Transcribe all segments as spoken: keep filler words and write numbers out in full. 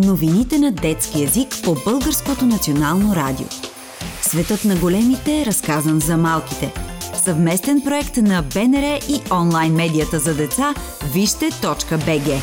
Новините на детски език по Българското национално радио. Светът на големите е разказан за малките. Съвместен проект на БНР и онлайн медията за деца вижте точка би джи.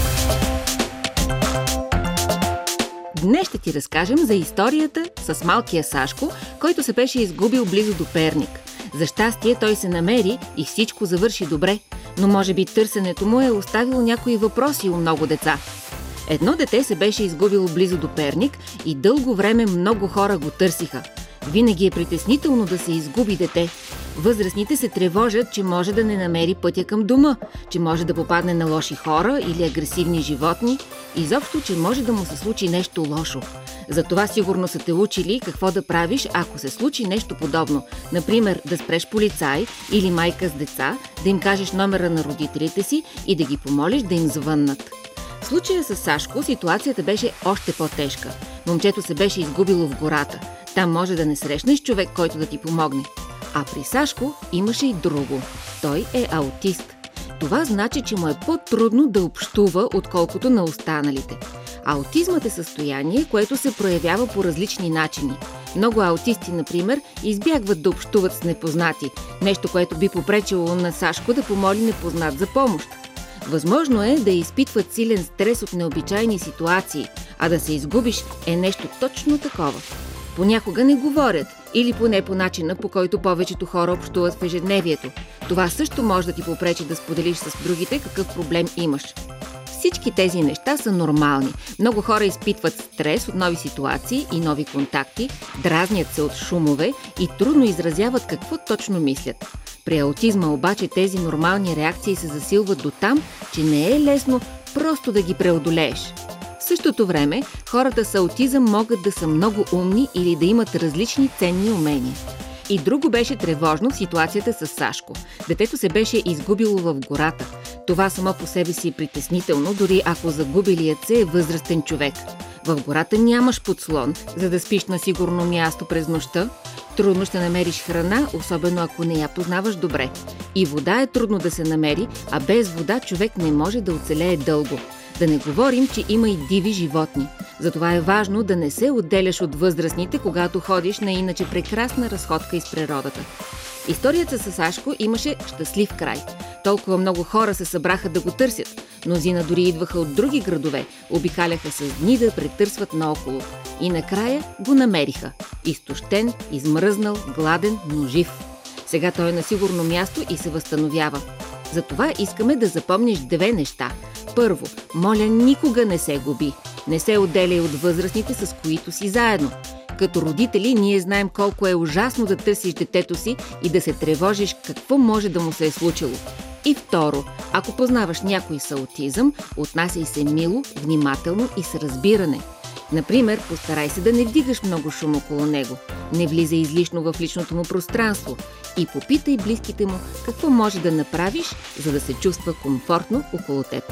Днес ще ти разкажем за историята с малкия Сашко, който се беше изгубил близо до Перник. За щастие той се намери и всичко завърши добре, но може би търсенето му е оставило някои въпроси у много деца. Едно дете се беше изгубило близо до Перник и дълго време много хора го търсиха. Винаги е притеснително да се изгуби дете. Възрастните се тревожат, че може да не намери пътя към дома, че може да попадне на лоши хора или агресивни животни, изобщо, че може да му се случи нещо лошо. Затова сигурно са те учили какво да правиш, ако се случи нещо подобно. Например, да спреш полицай или майка с деца, да им кажеш номера на родителите си и да ги помолиш да им звъннат. В случая с Сашко ситуацията беше още по-тежка. Момчето се беше изгубило в гората. Там може да не срещнеш човек, който да ти помогне. А при Сашко имаше и друго. Той е аутист. Това значи, че му е по-трудно да общува, отколкото на останалите. Аутизмът е състояние, което се проявява по различни начини. Много аутисти, например, избягват да общуват с непознати. Нещо, което би попречило на Сашко да помоли непознат за помощ. Възможно е да изпитват силен стрес от необичайни ситуации, а да се изгубиш е нещо точно такова. Понякога не говорят, или поне по начина, по който повечето хора общуват в ежедневието. Това също може да ти попречи да споделиш с другите какъв проблем имаш. Всички тези неща са нормални. Много хора изпитват стрес от нови ситуации и нови контакти, дразнят се от шумове и трудно изразяват какво точно мислят. При аутизма обаче тези нормални реакции се засилват до там, че не е лесно просто да ги преодолееш. В същото време, хората с аутизъм могат да са много умни или да имат различни ценни умения. И друго беше тревожно в ситуацията с Сашко. Детето се беше изгубило в гората. Това само по себе си е притеснително, дори ако загубилият се е възрастен човек. В гората нямаш подслон, за да спиш на сигурно място през нощта. Трудно ще намериш храна, особено ако не я познаваш добре. И вода е трудно да се намери, а без вода човек не може да оцелее дълго. Да не говорим, че има и диви животни. Затова е важно да не се отделяш от възрастните, когато ходиш на иначе прекрасна разходка из природата. Историята с Сашко имаше щастлив край. Толкова много хора се събраха да го търсят. Мнозина дори идваха от други градове, обикаляха с дни да претърсват наоколо. И накрая го намериха. Изтощен, измръзнал, гладен, но жив. Сега той е на сигурно място и се възстановява. Затова искаме да запомниш две неща. Първо, моля, никога не се губи. Не се отделяй от възрастните, с които си заедно. Като родители ние знаем колко е ужасно да търсиш детето си и да се тревожиш какво може да му се е случило. И второ, ако познаваш някой с аутизъм, отнасяй се мило, внимателно и с разбиране. Например, постарай се да не вдигаш много шум около него, не влизай излишно в личното му пространство и попитай близките му какво може да направиш, за да се чувства комфортно около теб.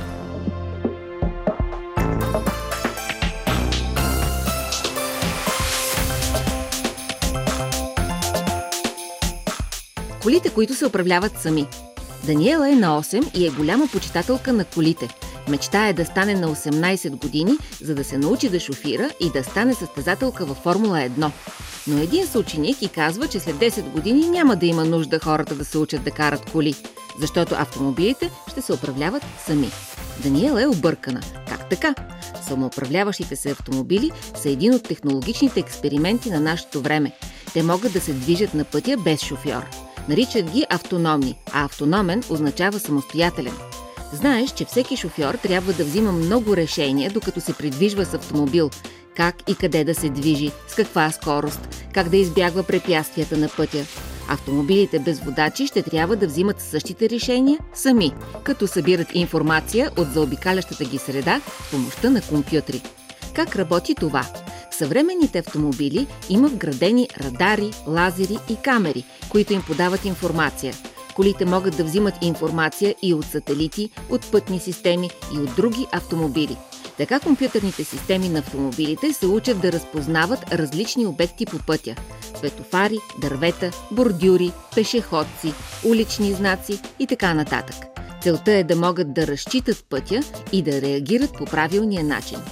Колите, които се управляват сами. Даниела е на осем и е голяма почитателка на колите. Мечтае да стане на осемнайсет години, за да се научи да шофира и да стане състезателка във Формула едно. Но един съученик и казва, че след десет години няма да има нужда хората да се учат да карат коли, защото автомобилите ще се управляват сами. Даниела е объркана. Как така? Самоуправляващите се автомобили са един от технологичните експерименти на нашето време. Те могат да се движат на пътя без шофьор. Наричат ги автономни, а автономен означава самостоятелен. Знаеш, че всеки шофьор трябва да взима много решения, докато се придвижва с автомобил. Как и къде да се движи, с каква скорост, как да избягва препятствията на пътя. Автомобилите без водачи ще трябва да взимат същите решения сами, като събират информация от заобикалящата ги среда с помощта на компютри. Как работи това? В съвременните автомобили има вградени радари, лазери и камери, които им подават информация. Колите могат да взимат информация и от сателити, от пътни системи и от други автомобили. Така компютърните системи на автомобилите се учат да разпознават различни обекти по пътя – светофари, дървета, бордюри, пешеходци, улични знаци и така нататък. Целта е да могат да разчитат пътя и да реагират по правилния начин.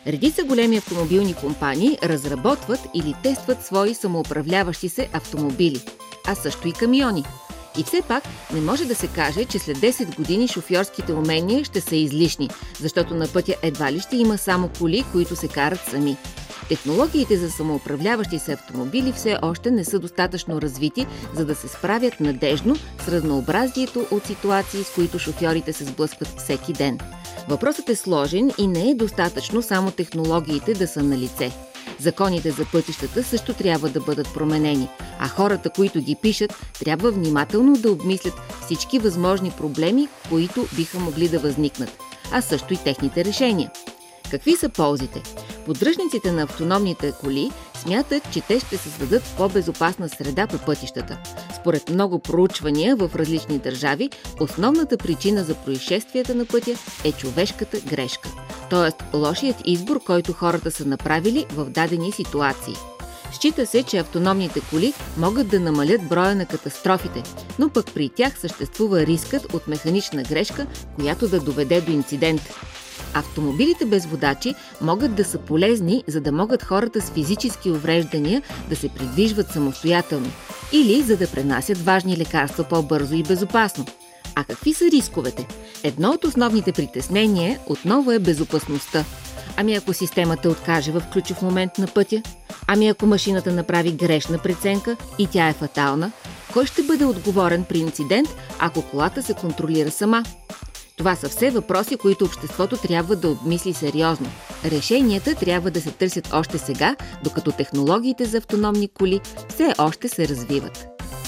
Редица големи автомобилни компании разработват или тестват свои самоуправляващи се автомобили, а също и камиони. И все пак не може да се каже, че след десет години шофьорските умения ще са излишни, защото на пътя едва ли ще има само коли, които се карат сами. Технологиите за самоуправляващи се автомобили все още не са достатъчно развити, за да се справят надеждно с разнообразието от ситуации, с които шофьорите се сблъскват всеки ден. Въпросът е сложен и не е достатъчно само технологиите да са на лице. Законите за пътищата също трябва да бъдат променени, а хората, които ги пишат, трябва внимателно да обмислят всички възможни проблеми, които биха могли да възникнат, а също и техните решения. Какви са ползите? Поддръжниците на автономните коли смятат, че те ще създадат по-безопасна среда по пътищата. Според много проучвания в различни държави, основната причина за происшествията на пътя е човешката грешка, т.е. лошият избор, който хората са направили в дадени ситуации. Счита се, че автономните коли могат да намалят броя на катастрофите, но пък при тях съществува рискът от механична грешка, която да доведе до инцидент. Автомобилите без водачи могат да са полезни, за да могат хората с физически увреждания да се придвижват самостоятелно или за да пренасят важни лекарства по-бързо и безопасно. А какви са рисковете? Едно от основните притеснения отново е безопасността. Ами ако системата откаже в ключов момент на пътя? Ами ако машината направи грешна преценка и тя е фатална? Кой ще бъде отговорен при инцидент, ако колата се контролира сама? Това са все въпроси, които обществото трябва да обмисли сериозно. Решенията трябва да се търсят още сега, докато технологиите за автономни коли все още се развиват.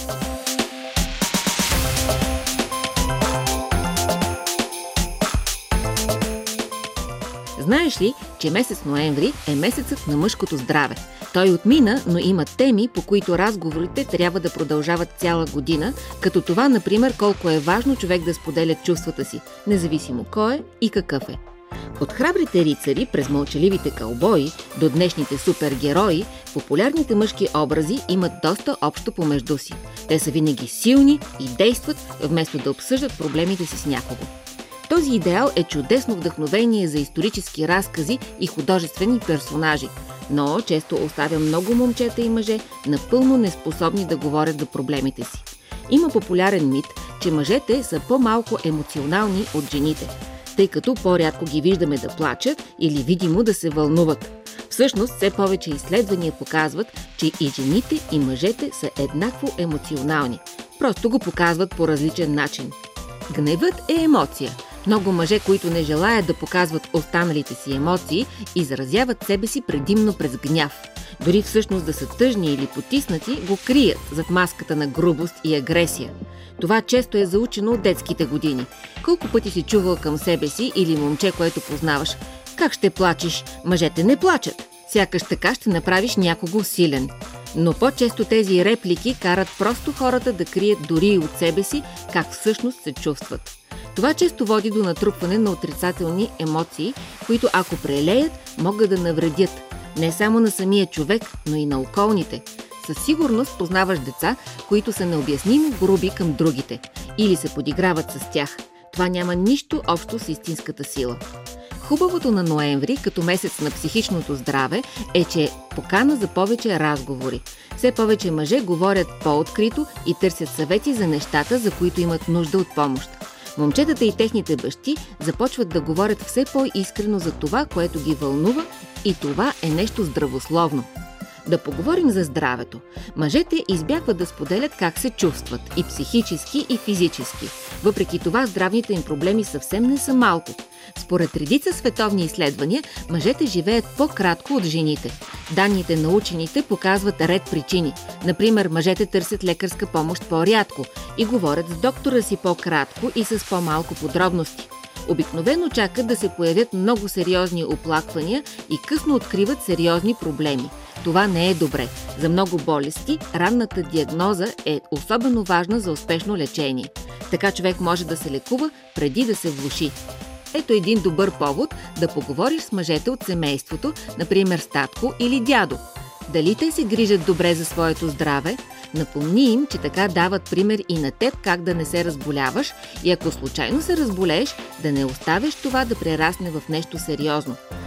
Знаеш ли, че месец ноември е месецът на мъжкото здраве? Той отмина, но има теми, по които разговорите трябва да продължават цяла година, като това, например, колко е важно човек да споделя чувствата си, независимо кой е и какъв е. От храбрите рицари през мълчаливите каубои до днешните супергерои, популярните мъжки образи имат доста общо помежду си. Те са винаги силни и действат, вместо да обсъждат проблемите си с някого. Този идеал е чудесно вдъхновение за исторически разкази и художествени персонажи, но често оставя много момчета и мъже напълно неспособни да говорят за проблемите си. Има популярен мит, че мъжете са по-малко емоционални от жените, тъй като по-рядко ги виждаме да плачат или видимо да се вълнуват. Всъщност, все повече изследвания показват, че и жените, и мъжете са еднакво емоционални. Просто го показват по различен начин. Гневът е емоция. Много мъже, които не желаят да показват останалите си емоции, изразяват себе си предимно през гняв. Дори всъщност да са тъжни или потиснати, го крият зад маската на грубост и агресия. Това често е заучено от детските години. Колко пъти си чувал към себе си или момче, което познаваш: "Как ще плачеш? Мъжете не плачат." Сякаш така ще направиш някого силен. Но по-често тези реплики карат просто хората да крият дори и от себе си как всъщност се чувстват. Това често води до натрупване на отрицателни емоции, които ако прелеят, могат да навредят не само на самия човек, но и на околните. Със сигурност познаваш деца, които са необяснимо груби към другите или се подиграват с тях. Това няма нищо общо с истинската сила. Хубавото на ноември, като месец на психичното здраве, е, че е покана за повече разговори. Все повече мъже говорят по-открито и търсят съвети за нещата, за които имат нужда от помощ. Момчетата и техните бащи започват да говорят все по-искрено за това, което ги вълнува, и това е нещо здравословно. Да поговорим за здравето. Мъжете избягват да споделят как се чувстват и психически, и физически. Въпреки това, здравните им проблеми съвсем не са малко. Според редица световни изследвания, мъжете живеят по-кратко от жените. Данните на учените показват ред причини. Например, мъжете търсят лекарска помощ по-рядко и говорят с доктора си по-кратко и с по-малко подробности. Обикновено чакат да се появят много сериозни оплаквания и късно откриват сериозни проблеми. Това не е добре. За много болести ранната диагноза е особено важна за успешно лечение. Така човек може да се лекува преди да се влоши. Ето един добър повод да поговориш с мъжете от семейството, например с татко или дядо. Дали те се грижат добре за своето здраве? Напомни им, че така дават пример и на теб как да не се разболяваш и ако случайно се разболееш, да не оставиш това да прерасне в нещо сериозно.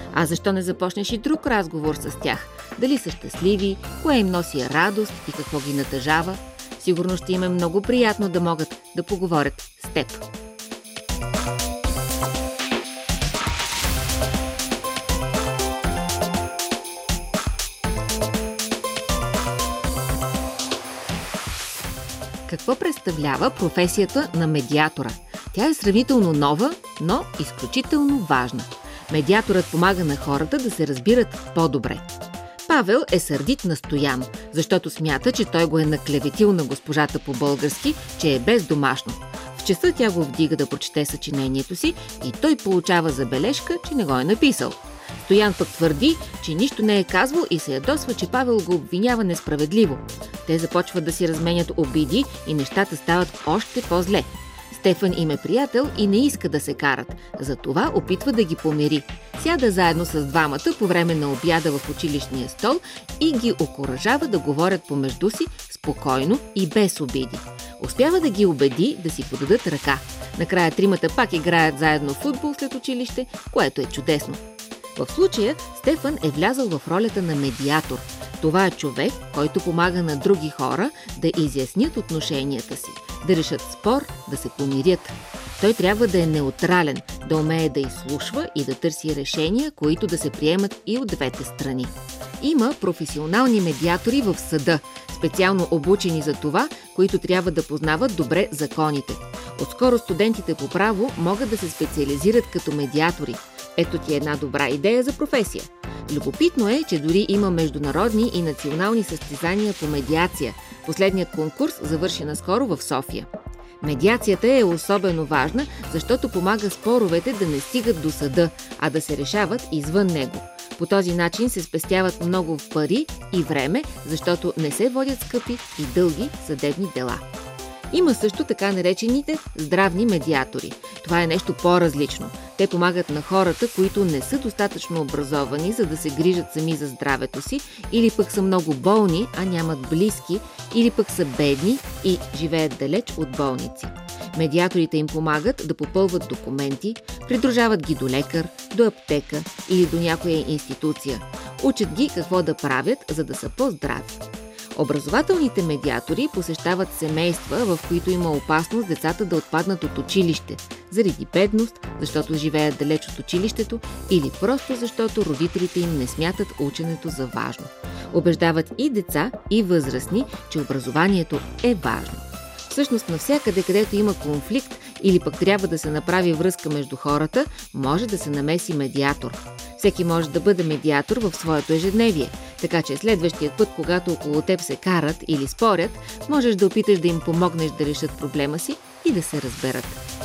А защо не започнеш и друг разговор с тях? Дали са щастливи, кое им носи радост и какво ги натъжава? Сигурно ще им е много приятно да могат да поговорят с теб. Какво представлява професията на медиатора? Тя е сравнително нова, но изключително важна. Медиаторът помага на хората да се разбират по-добре. Павел е сърдит на Стоян, защото смята, че той го е наклеветил на госпожата по български, че е бездомашно. В часа тя го вдига да прочете съчинението си и той получава забележка, че не го е написал. Стоян пък твърди, че нищо не е казвал и се ядосва, че Павел го обвинява несправедливо. Те започват да си разменят обиди и нещата стават още по-зле. Стефан им е приятел и не иска да се карат, затова опитва да ги помири. Сяда заедно с двамата по време на обяда в училищния стол и ги окуражава да говорят помежду си спокойно и без обиди. Успява да ги убеди да си подадат ръка. Накрая тримата пак играят заедно в футбол след училище, което е чудесно. В случая Стефан е влязъл в ролята на медиатор. Това е човек, който помага на други хора да изяснят отношенията си, да решат спор, да се помирят. Той трябва да е неутрален, да умее да изслушва и да търси решения, които да се приемат и от двете страни. Има професионални медиатори в съда, специално обучени за това, които трябва да познават добре законите. Отскоро студентите по право могат да се специализират като медиатори. Ето ти една добра идея за професия. Любопитно е, че дори има международни и национални състезания по медиация. Последният конкурс завърши наскоро в София. Медиацията е особено важна, защото помага споровете да не стигат до съда, а да се решават извън него. По този начин се спестяват много пари и време, защото не се водят скъпи и дълги съдебни дела. Има също така наречените здравни медиатори. Това е нещо по-различно. Те помагат на хората, които не са достатъчно образовани, за да се грижат сами за здравето си, или пък са много болни, а нямат близки, или пък са бедни и живеят далеч от болници. Медиаторите им помагат да попълват документи, придружават ги до лекар, до аптека или до някоя институция. Учат ги какво да правят, за да са по-здрави. Образователните медиатори посещават семейства, в които има опасност децата да отпаднат от училище, заради бедност, защото живеят далеч от училището или просто защото родителите им не смятат ученето за важно. Убеждават и деца, и възрастни, че образованието е важно. Всъщност навсякъде, където има конфликт или пък трябва да се направи връзка между хората, може да се намеси медиатор. Всеки може да бъде медиатор в своето ежедневие, така че следващият път, когато около теб се карат или спорят, можеш да опиташ да им помогнеш да решат проблема си и да се разберат.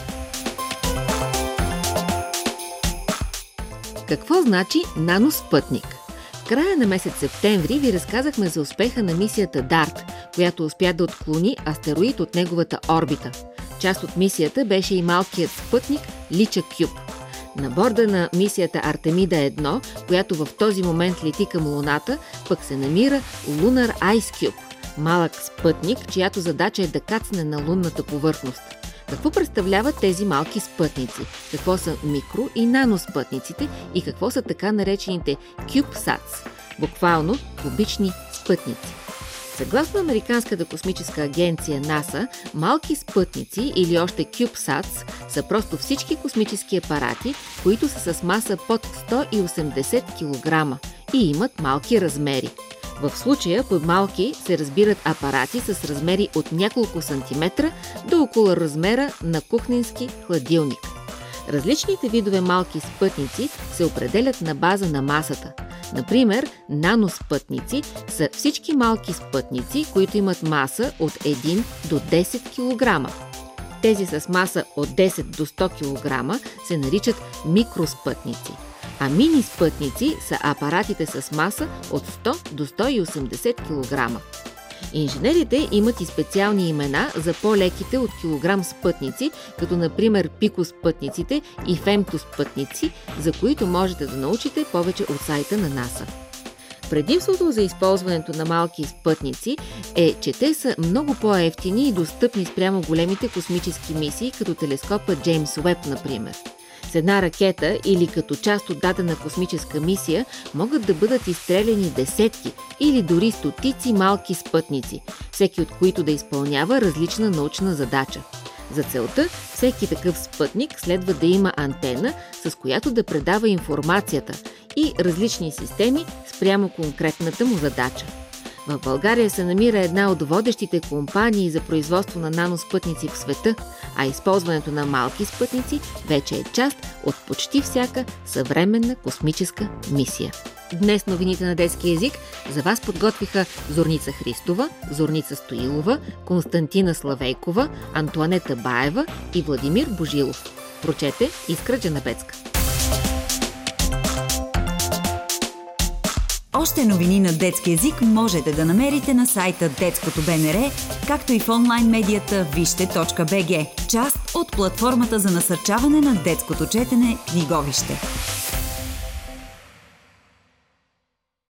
Какво значи наноспътник? В края на месец септември ви разказахме за успеха на мисията дарт, която успя да отклони астероид от неговата орбита. Част от мисията беше и малкият спътник Лича Кюб. На борда на мисията Артемида едно, която в този момент лети към Луната, пък се намира Lunar Ice Cube, малък спътник, чиято задача е да кацне на лунната повърхност. Какво представляват тези малки спътници? Какво са микро- и наноспътниците и какво са така наречените CubeSats, буквално кубични спътници? Съгласно Американската космическа агенция НАСА, малки спътници или още CubeSats са просто всички космически апарати, които са с маса под сто и осемдесет килограма и имат малки размери. В случая под малки се разбират апарати с размери от няколко сантиметра до около размера на кухненски хладилник. Различните видове малки спътници се определят на база на масата. Например, наноспътници са всички малки спътници, които имат маса от един до десет килограма. Тези с маса от десет до сто килограма се наричат микроспътници, а мини спътници са апаратите с маса от сто до сто и осемдесет килограма. Инженерите имат и специални имена за по-леките от килограм спътници, като например пикоспътниците и фемтоспътници, за които можете да научите повече от сайта на НАСА. Предимството за използването на малки спътници е, че те са много по-евтини и достъпни спрямо големите космически мисии, като телескопа Джеймс Уеб, например. С една ракета или като част от дадена космическа мисия могат да бъдат изстреляни десетки или дори стотици малки спътници, всеки от които да изпълнява различна научна задача. За целта всеки такъв спътник следва да има антена, с която да предава информацията, и различни системи спрямо конкретната му задача. В България се намира една от водещите компании за производство на наноспътници в света, а използването на малки спътници вече е част от почти всяка съвременна космическа мисия. Днес новините на детски език за вас подготвиха Зорница Христова, Зорница Стоилова, Константина Славейкова, Антоанета Баева и Владимир Божилов. Прочете Искра Джанабецка. Още новини на детски език можете да намерите на сайта Детското БНР, както и в онлайн медията вижте точка би джи, част от платформата за насърчаване на детското четене Книговище.